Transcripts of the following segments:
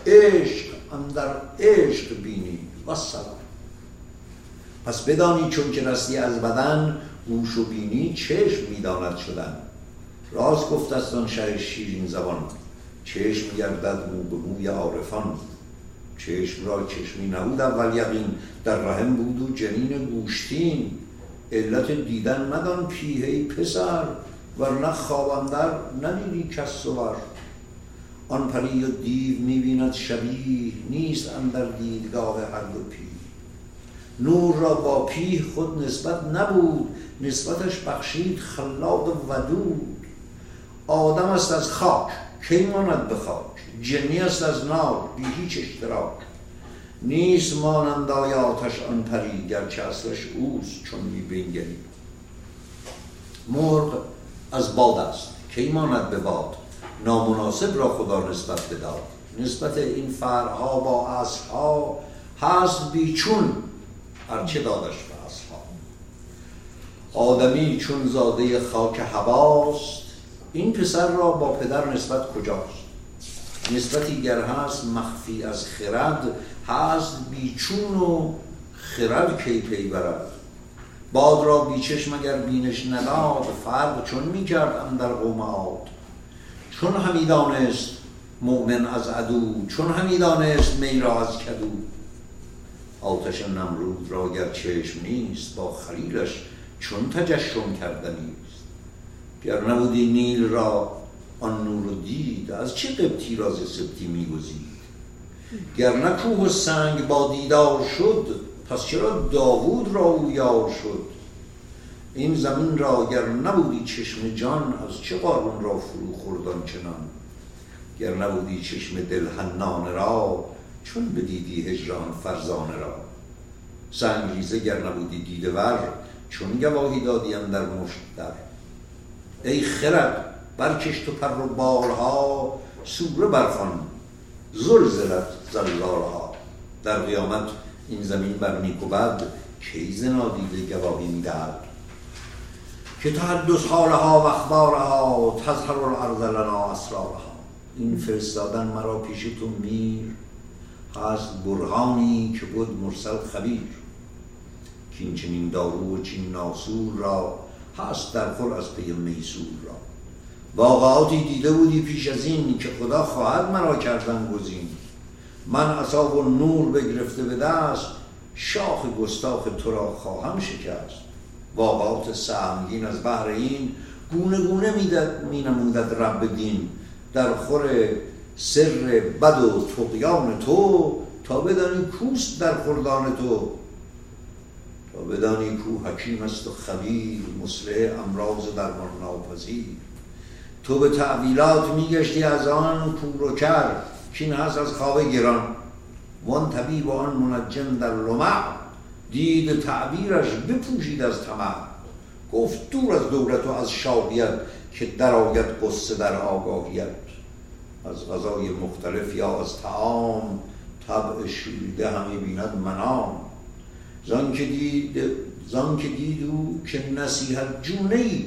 عشق اندر عشق بینی و سلام. پس بدانی چون که رستی از بدن، گوش و بینی چشم میداند شدن. راست گفت است آن شه شیرین زبان، چشم گردد مو به موی عارفان. چشم را چشمی نبود اول یقین، در رحم بود و جنین گوشتین. علت دیدن مدان پیه ای پسر، ورنه خواب اندر ندیدی کس صور. آن پری و دیو میبیند شبیه، نیست اندر دیدگاه هر دو پیه. نور را با پیه خود نسبت نبود، نسبتش بخشید خلاق ودود. آدم است از خاک کی ماند به خاک، جنی است از نار بی هیچ اشتراک. نیست مانند آیاتش آن پری، گرچه اصلش اوست چون می بنگری. مرغ از باد است کی ماند به باد، نامناسب را خدا نسبت بداد. نسبت این فرعها با اصلها هست بیچون، هرچه دادش به اصلها. آدمی چون زاده خاک هواست، این پسر را با پدر نسبت کجاست؟ نسبتی گر هست مخفی از خرد، هست بیچون و خرد کی پی برد. باد را بیچشم اگر بینش نداد، فرق چون میکرد اندر قوم عاد. چون همی دانست مؤمن از عدو، چون همی دانست می را از کدو. آتش نمرود را گر چشم نیست، با خلیلش چون تجشم کردنیست. گر نبودی نیل را آن نور و دید، از چه قبطی را ز سبطی می‌گزید. گر نه کوه و سنگ با دیدار شد، پس چرا داوود را او یار شد. این زمین را گر نبودی چشم جان، از چه قارون را فرو خوردان چنان. گر نبودی چشم دل حنان را، چون بدیدی هجران فرزانه را. سنگریزه گر نبودی دیده ور، چون گواهی دادی اندر مشت در. ای خرد برکش تو پر و بالها، سوره برخوان زلزلت زلزالها. در قیامت این زمین بر نیک و بد، کی ز نادیده گواهی میدهد. که تحدث حالها و اخبارها، تظهر الارض لنا اسرارها. این فرستادن مرا پیش تو میر، هست برهانی که بود مرسل خبیر. که این چنین دارو و چین ناسور را، هست در خور از پی میسور را. واقعاتی دیده بودی پیش از این، که خدا خواهد مرا کردن گزین. من عصا و نور بگرفته به دست، شاخ گستاخ تو را خواهم شکست. واقعات سهمگین از بحر این، گونه گونه می نمودد رب دین. در خور سر بد و طغیان تو، تا بدانی کوست در خوردان تو. تا بدانی کو حکیم است و خبیر، مصلح امراض درمان ناپذیر. تو به تعویلات میگشتی از آن کور و کر، کین هست از خواب گران. وان طبیب و آن منجم در لمع، دید تعبیرش بپوشید از طمع. گفت دور از دولت و از شاهیت، که در آید قصه در آگاهیت. از غذای مختلف یا از طعام، طبع شوریده همی بیند منام. زان که دید او که نصیحت جونه‌ای،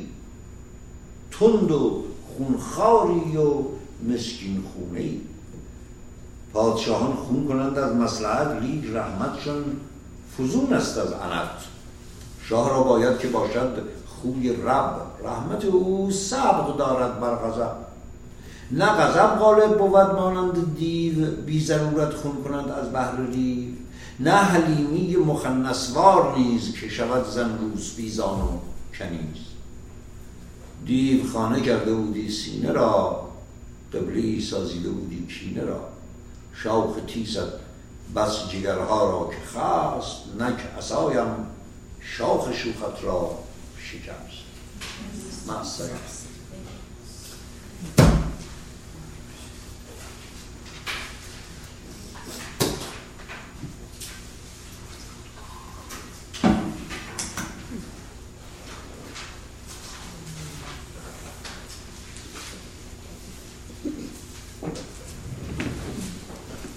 تند و خونخواری و مسکین خونه‌ای. پادشاهان خون کنند از مصلحت، لیک رحمتشان فزون است از عنت. شاه را باید که باشد خوی رب، رحمت او سبق دارد بر غضب. نه غضب غالب بود مانند دیو، بی ضرورت خون کنند از بهر ریو. نه حلیمی مخنثوار نیز، که شود زن روسپیزان و کنیز. دیو خانه کرده بودی سینه را، قبلی سازیده بودی کینه را. شاخ تیست بس جگرها را که خست، نک عصایم شاخ شوخت را شکست. مع السلامه.